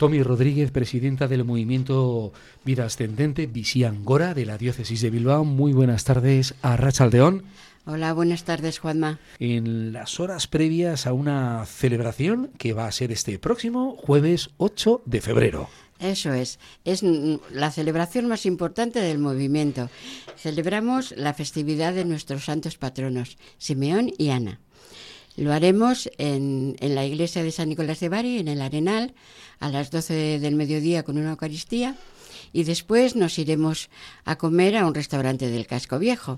Tomi Rodríguez, presidenta del movimiento Vida Ascendente, Visiangora, de la Diócesis de Bilbao. Muy buenas tardes, Arratsaldeon. Hola, buenas tardes, Juanma. En las horas previas a una celebración que va a ser este próximo jueves 8 de febrero. Eso es la celebración más importante del movimiento. Celebramos la festividad de nuestros santos patronos, Simeón y Ana. Lo haremos en la iglesia de San Nicolás de Bari, en el Arenal, a las 12 del mediodía con una Eucaristía, y después nos iremos a comer a un restaurante del Casco Viejo.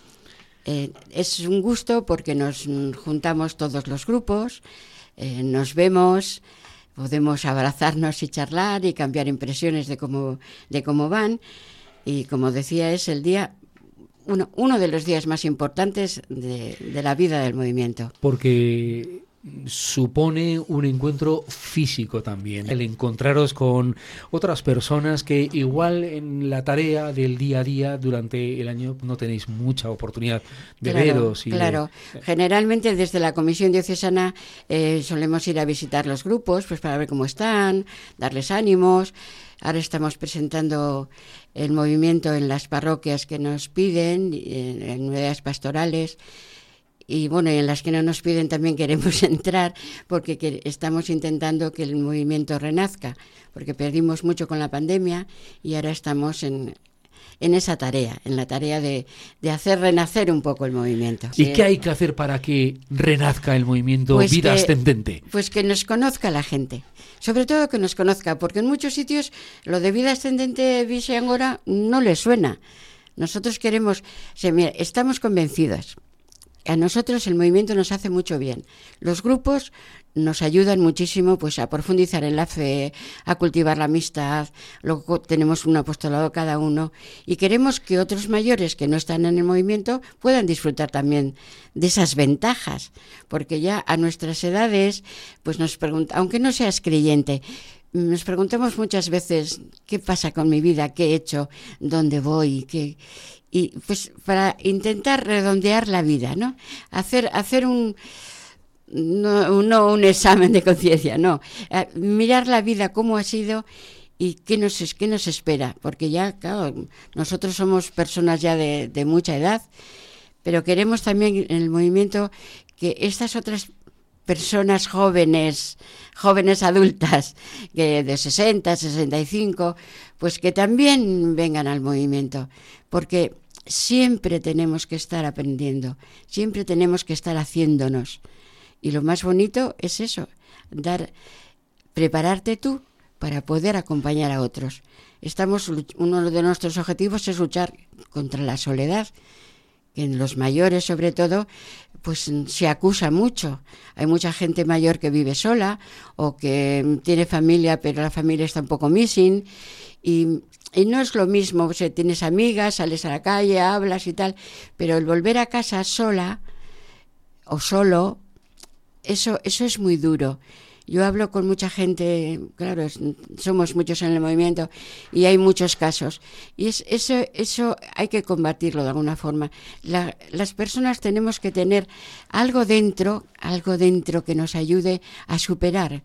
Es un gusto porque nos juntamos todos los grupos, nos vemos, podemos abrazarnos y charlar y cambiar impresiones de cómo van, y como decía, es el día uno de los días más importantes de la vida del movimiento. Porque supone un encuentro físico también, el encontraros con otras personas que igual en la tarea del día a día durante el año no tenéis mucha oportunidad de veros. Claro, generalmente desde la Comisión Diocesana solemos ir a visitar los grupos pues para ver cómo están, darles ánimos. Ahora estamos presentando el movimiento en las parroquias que nos piden, en unidades pastorales. Y bueno, en las que no nos piden también queremos entrar porque estamos intentando que el movimiento renazca, porque perdimos mucho con la pandemia y ahora estamos en esa tarea, en la tarea de hacer renacer un poco el movimiento. ¿Y qué hay que hacer para que renazca el movimiento Vida Ascendente? Pues que nos conozca la gente, sobre todo que nos conozca, porque en muchos sitios lo de Vida Ascendente Visiangora no les suena. Nosotros queremos, estamos convencidos. A nosotros el movimiento nos hace mucho bien. Los grupos nos ayudan muchísimo pues a profundizar en la fe, a cultivar la amistad. Luego tenemos un apostolado cada uno y queremos que otros mayores que no están en el movimiento puedan disfrutar también de esas ventajas, porque ya a nuestras edades pues nos preguntan, aunque no seas creyente, nos preguntamos muchas veces qué pasa con mi vida, qué he hecho, dónde voy, y pues para intentar redondear la vida, ¿no? Hacer un examen de conciencia, no. Mirar la vida cómo ha sido y qué nos espera, porque ya, claro, nosotros somos personas ya de mucha edad, pero queremos también en el movimiento que estas otras personas jóvenes adultas, que de 60, 65, pues que también vengan al movimiento, porque siempre tenemos que estar aprendiendo, siempre tenemos que estar haciéndonos. Y lo más bonito es eso, prepararte tú para poder acompañar a otros. Uno de nuestros objetivos es luchar contra la soledad, que en los mayores sobre todo pues se acusa mucho. Hay mucha gente mayor que vive sola o que tiene familia pero la familia está un poco missing y no es lo mismo, o sea, tienes amigas, sales a la calle, hablas y tal, pero el volver a casa sola o solo, eso es muy duro. Yo hablo con mucha gente, claro, somos muchos en el movimiento y hay muchos casos. Y eso hay que combatirlo de alguna forma. Las personas tenemos que tener algo dentro que nos ayude a superar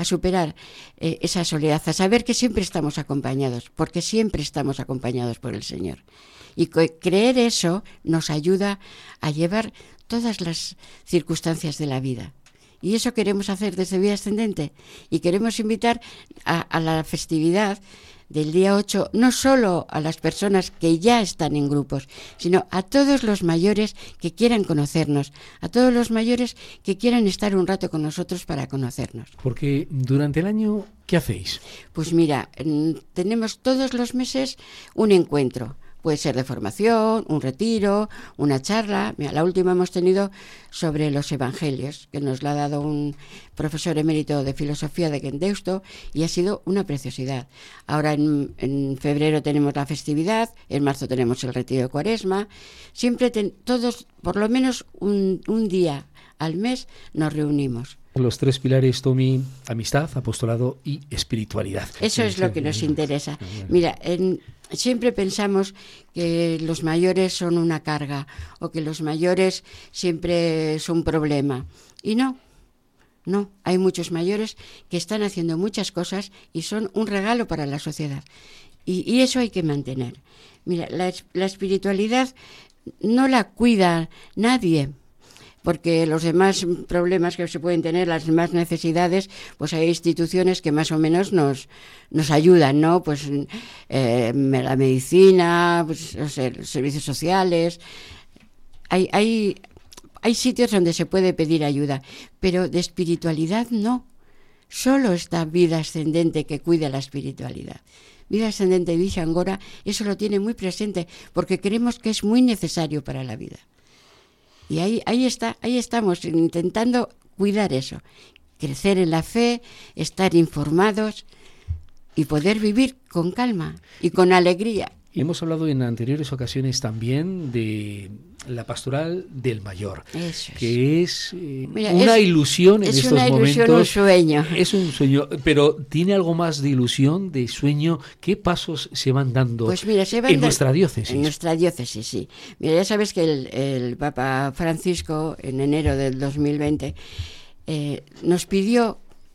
esa soledad, a saber que siempre estamos acompañados, porque siempre estamos acompañados por el Señor. Y creer eso nos ayuda a llevar todas las circunstancias de la vida. Y eso queremos hacer desde Vida Ascendente. Y queremos invitar a la festividad del día 8, no solo a las personas que ya están en grupos, sino a todos los mayores que quieran conocernos, a todos los mayores que quieran estar un rato con nosotros para conocernos. Porque durante el año, ¿qué hacéis? Pues mira, tenemos todos los meses un encuentro. Puede ser de formación, un retiro, una charla. Mira, la última hemos tenido sobre los evangelios, que nos la ha dado un profesor emérito de filosofía de Deusto y ha sido una preciosidad. Ahora en febrero tenemos la festividad, en marzo tenemos el retiro de Cuaresma. Siempre todos, por lo menos un día al mes, nos reunimos. Los tres pilares, Tomi: amistad, apostolado y espiritualidad. Eso es lo que nos interesa. Mira, siempre pensamos que los mayores son una carga o que los mayores siempre son un problema. Y no, No, hay muchos mayores que están haciendo muchas cosas y son un regalo para la sociedad. Y eso hay que mantener. Mira, la espiritualidad no la cuida nadie, porque los demás problemas que se pueden tener, las demás necesidades, pues hay instituciones que más o menos nos ayudan, ¿no? Pues la medicina, pues, los servicios sociales. Hay sitios donde se puede pedir ayuda, pero de espiritualidad no. Solo esta vida ascendente que cuida la espiritualidad. Vida ascendente de Ixangora, eso lo tiene muy presente, porque creemos que es muy necesario para la vida. Y ahí estamos, intentando cuidar eso, crecer en la fe, estar informados y poder vivir con calma y con alegría. Y hemos hablado en anteriores ocasiones también de la pastoral del mayor, que es una ilusión en estos momentos. Es una ilusión, un sueño. Es un sueño, pero ¿tiene algo más de ilusión, de sueño? ¿Qué pasos se van dando en nuestra diócesis? En nuestra diócesis, sí. Mira, ya sabes que el Papa Francisco, en enero del 2020, nos pidió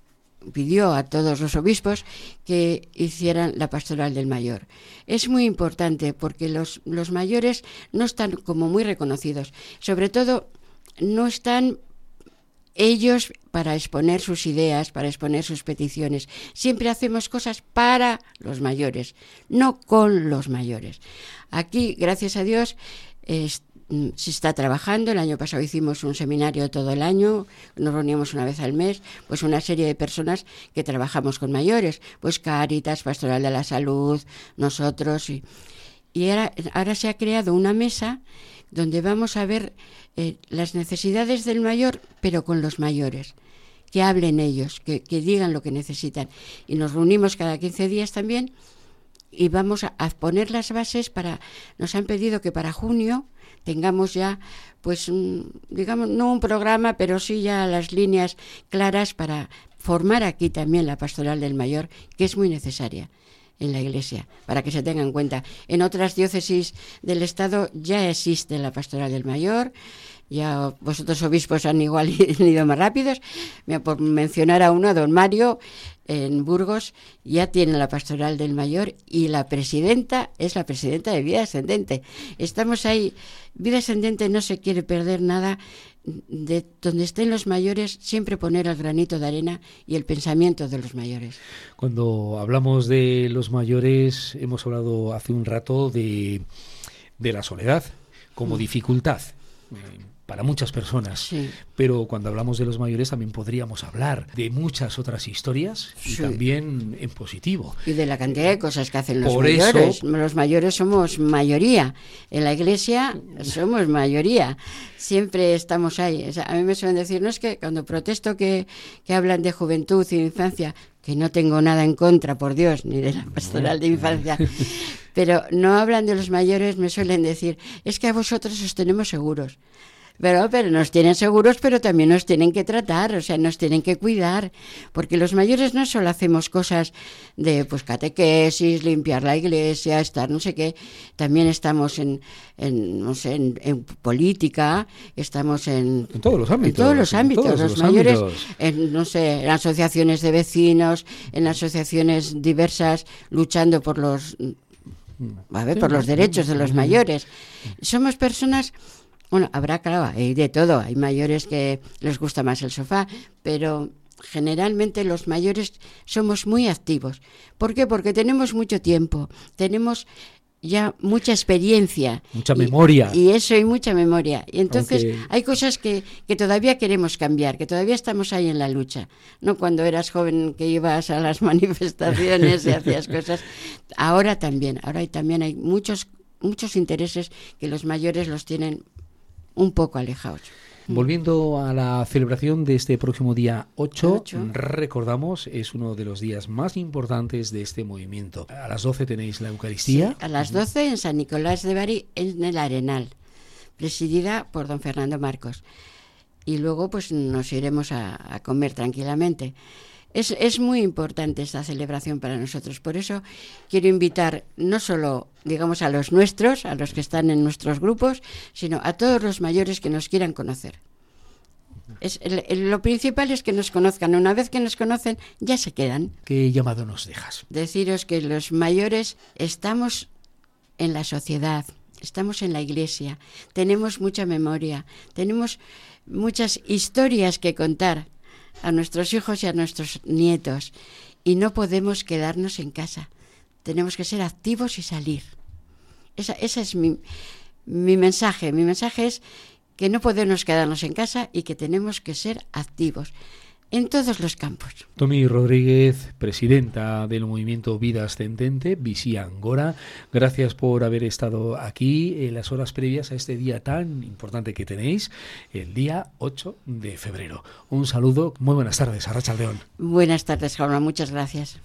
a todos los obispos que hicieran la pastoral del mayor. Es muy importante porque los mayores no están como muy reconocidos. Sobre todo, no están ellos para exponer sus ideas, para exponer sus peticiones. Siempre hacemos cosas para los mayores, no con los mayores. Aquí, gracias a Dios, se está trabajando. El año pasado hicimos un seminario todo el año, nos reuníamos una vez al mes, pues una serie de personas que trabajamos con mayores, pues Cáritas, Pastoral de la Salud, nosotros, y ahora se ha creado una mesa donde vamos a ver las necesidades del mayor, pero con los mayores, que hablen ellos, que digan lo que necesitan, y nos reunimos cada 15 días también, y vamos a poner las bases nos han pedido que para junio tengamos ya, pues, digamos, no un programa, pero sí ya las líneas claras para formar aquí también la pastoral del mayor, que es muy necesaria en la Iglesia, para que se tenga en cuenta. En otras diócesis del Estado ya existe la pastoral del mayor, ya vosotros obispos han igual ido más rápidos. Por mencionar a uno, a don Mario, en Burgos, ya tiene la pastoral del mayor y la presidenta es la presidenta de Vida Ascendente. Estamos ahí. Vida Ascendente no se quiere perder nada. De donde estén los mayores, siempre poner el granito de arena y el pensamiento de los mayores. Cuando hablamos de los mayores, hemos hablado hace un rato de la soledad como dificultad para muchas personas, sí. Pero cuando hablamos de los mayores también podríamos hablar de muchas otras historias, sí. Y también en positivo. Y de la cantidad de cosas que hacen los mayores. Los mayores somos mayoría. En la Iglesia somos mayoría. Siempre estamos ahí. O sea, a mí me suelen decir, no es que cuando protesto que hablan de juventud y de infancia, que no tengo nada en contra, por Dios, ni de la pastoral de infancia, pero no hablan de los mayores, me suelen decir, es que a vosotros os tenemos seguros. Pero nos tienen seguros, pero también nos tienen que tratar, o sea, nos tienen que cuidar, porque los mayores no solo hacemos cosas de pues catequesis, limpiar la iglesia, estar no sé qué, también estamos en política, estamos en todos los ámbitos. En todos los ámbitos, los mayores, en asociaciones de vecinos, en asociaciones diversas, luchando por los derechos de los mayores. Somos personas. Bueno, habrá, claro, hay de todo. Hay mayores que les gusta más el sofá, pero generalmente los mayores somos muy activos. ¿Por qué? Porque tenemos mucho tiempo, tenemos ya mucha experiencia. Mucha memoria. Y eso, y mucha memoria. Y entonces hay cosas que todavía queremos cambiar, que todavía estamos ahí en la lucha. No cuando eras joven que ibas a las manifestaciones y hacías cosas. Ahora también hay muchos intereses que los mayores los tienen un poco alejados. Volviendo a la celebración de este próximo día 8, recordamos, es uno de los días más importantes de este movimiento. A las 12 tenéis la Eucaristía. Sí, a las 12 en San Nicolás de Bari, en el Arenal, presidida por don Fernando Marcos. Y luego pues nos iremos a comer tranquilamente. Es muy importante esta celebración para nosotros. Por eso quiero invitar no solo, digamos, a los nuestros, a los que están en nuestros grupos, sino a todos los mayores que nos quieran conocer. Lo principal es que nos conozcan. Una vez que nos conocen, ya se quedan. ¿Qué llamado nos dejas? Deciros que los mayores estamos en la sociedad, estamos en la iglesia, tenemos mucha memoria, tenemos muchas historias que contar a nuestros hijos y a nuestros nietos, y no podemos quedarnos en casa. Tenemos que ser activos y salir. Ese es mi mensaje. Mi mensaje es que no podemos quedarnos en casa y que tenemos que ser activos en todos los campos. Tomi Rodríguez, presidenta del movimiento Vida Ascendente, Visía Angora, gracias por haber estado aquí en las horas previas a este día tan importante que tenéis, el día 8 de febrero. Un saludo, muy buenas tardes, Arratsaldeon. Buenas tardes, Jauma, muchas gracias.